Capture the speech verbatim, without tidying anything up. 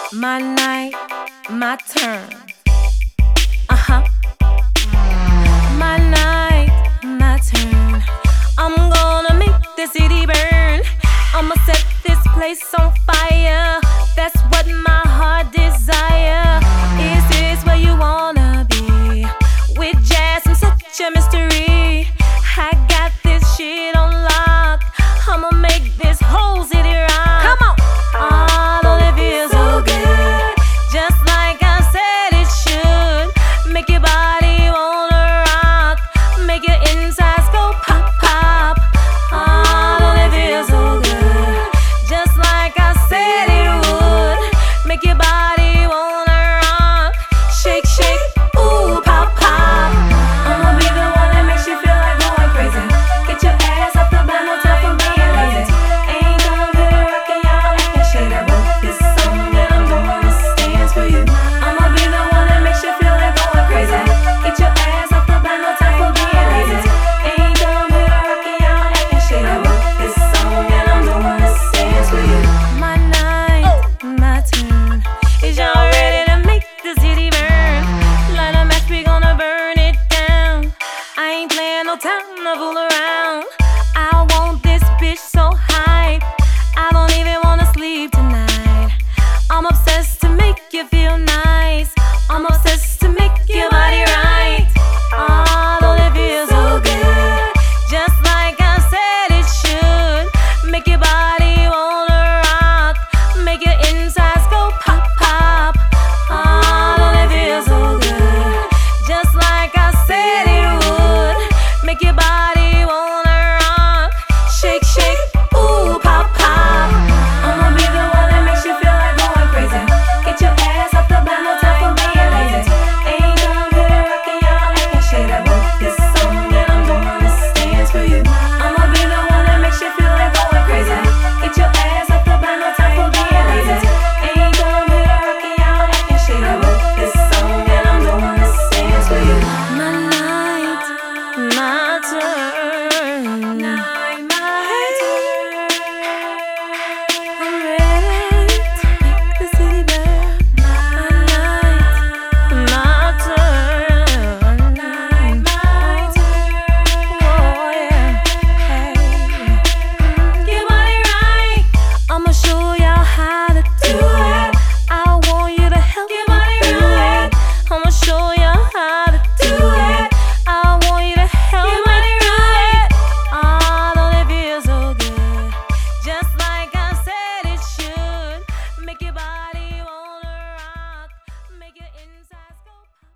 My night, my turn. Uh huh. My night, my turn. I'm gonna make the city burn. I'ma set this place on fire. That's what my heart desire. Is this where you wanna be? With jazz and such a mystery. I got this shit on lock. I'ma make this whole city rock. Come on. Oh, don't it feel so good? Just like I said it should. Make your body wanna rock. Make your insides go pop, pop. Oh, don't it feel so good? Just like I said it would. Make your body wanna rock. Shake, shake, ooh, pop, pop. I'ma be the one that makes you feel like going crazy. Get your ass off the bed, no time for being lazy. Ain't gonna be rockin' y'all acting shady. I wrote this song and I'm doing this dance for you. I'ma be the one that makes you feel like going crazy. Get your ass off the bed, no time for being lazy. Ain't gonna be rockin' y'all acting shady. I wrote this song and I'm doing this dance for you. My night, my turn. Is y'all ready to make the city burn? Light a match, we gonna burn it down. I ain't playing no time to fool around. I want this bitch so hype. I don't even wanna sleep tonight. I'm obsessed to make you feel nice. I'm obsessed to make your body right. Oh, don't it feel so good? Just like I said it should. Make your body